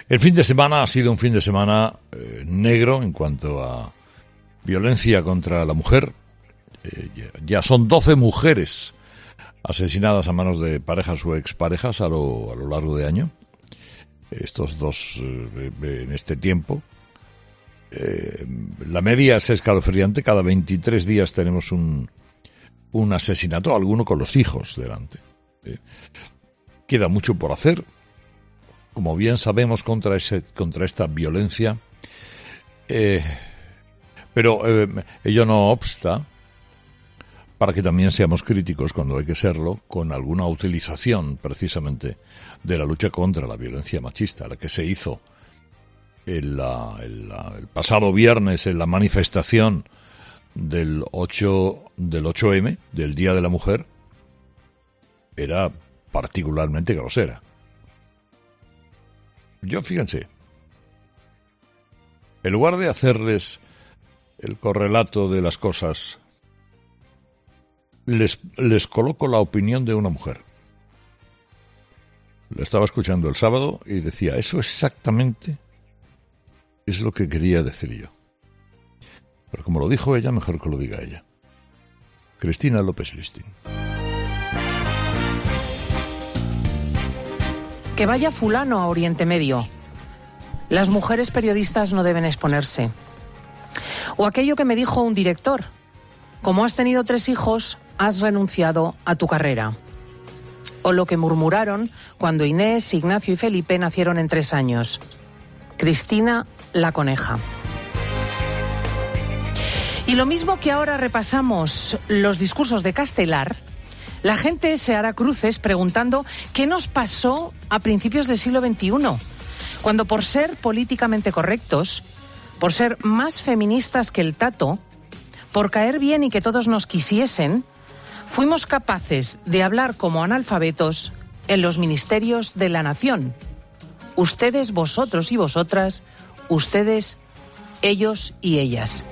El fin de semana ha sido un fin de semana negro en cuanto a violencia contra la mujer. Ya son 12 mujeres asesinadas a manos de parejas o exparejas a lo largo de año. Estos dos en este tiempo. La media es escalofriante. Cada 23 días tenemos un asesinato, alguno con los hijos delante. Queda mucho por hacer. Como bien sabemos, contra esta violencia, pero ello no obsta para que también seamos críticos cuando hay que serlo, con alguna utilización precisamente de la lucha contra la violencia machista, la que se hizo el pasado viernes en la manifestación del 8M, del Día de la Mujer, era particularmente grosera. Yo, fíjense, en lugar de hacerles el correlato de las cosas, les coloco la opinión de una mujer. La estaba escuchando el sábado y decía, eso exactamente es lo que quería decir yo. Pero como lo dijo ella, mejor que lo diga ella. Cristina López Listín. Que vaya fulano a Oriente Medio. Las mujeres periodistas no deben exponerse. O aquello que me dijo un director. Como has tenido 3 hijos, has renunciado a tu carrera. O lo que murmuraron cuando Inés, Ignacio y Felipe nacieron en 3 años. Cristina la coneja. Y lo mismo que ahora repasamos los discursos de Castelar, la gente se hará cruces preguntando qué nos pasó a principios del siglo XXI, cuando por ser políticamente correctos, por ser más feministas que el tato, por caer bien y que todos nos quisiesen, fuimos capaces de hablar como analfabetos en los ministerios de la nación. Ustedes, vosotros y vosotras, ustedes, ellos y ellas.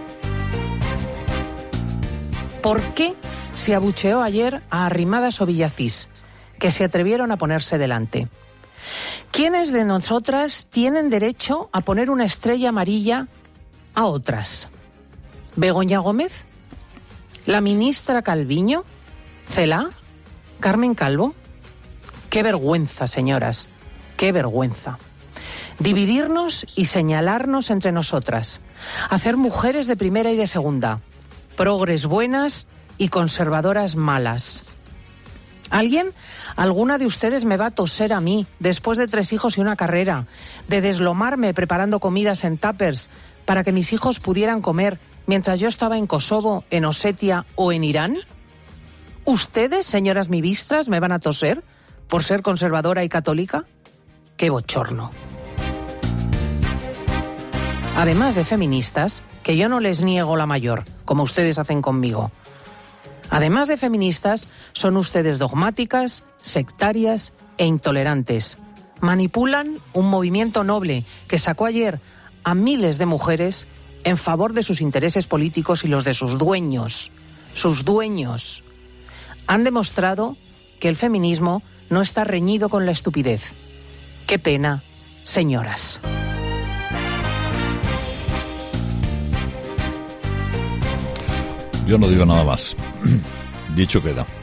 ¿Por qué se abucheó ayer a Arrimadas o Villacís, que se atrevieron a ponerse delante? ¿Quiénes de nosotras tienen derecho a poner una estrella amarilla a otras? ¿Begoña Gómez? ¿La ministra Calviño? ¿Celaá? ¿Carmen Calvo? ¡Qué vergüenza, señoras! ¡Qué vergüenza! Dividirnos y señalarnos entre nosotras. Hacer mujeres de primera y de segunda. Progres buenas y conservadoras malas. ¿Alguna de ustedes me va a toser a mí, después de 3 hijos y una carrera, de deslomarme preparando comidas en tuppers para que mis hijos pudieran comer mientras yo estaba en Kosovo, en Osetia o en Irán? ¿Ustedes, señoras mivistras, me van a toser por ser conservadora y católica? ¡Qué bochorno! Además de feministas, que yo no les niego la mayor, como ustedes hacen conmigo. Además de feministas, son ustedes dogmáticas, sectarias e intolerantes. Manipulan un movimiento noble que sacó ayer a miles de mujeres en favor de sus intereses políticos y los de sus dueños. Sus dueños. Han demostrado que el feminismo no está reñido con la estupidez. ¡Qué pena, señoras! Yo no digo nada más. Dicho queda.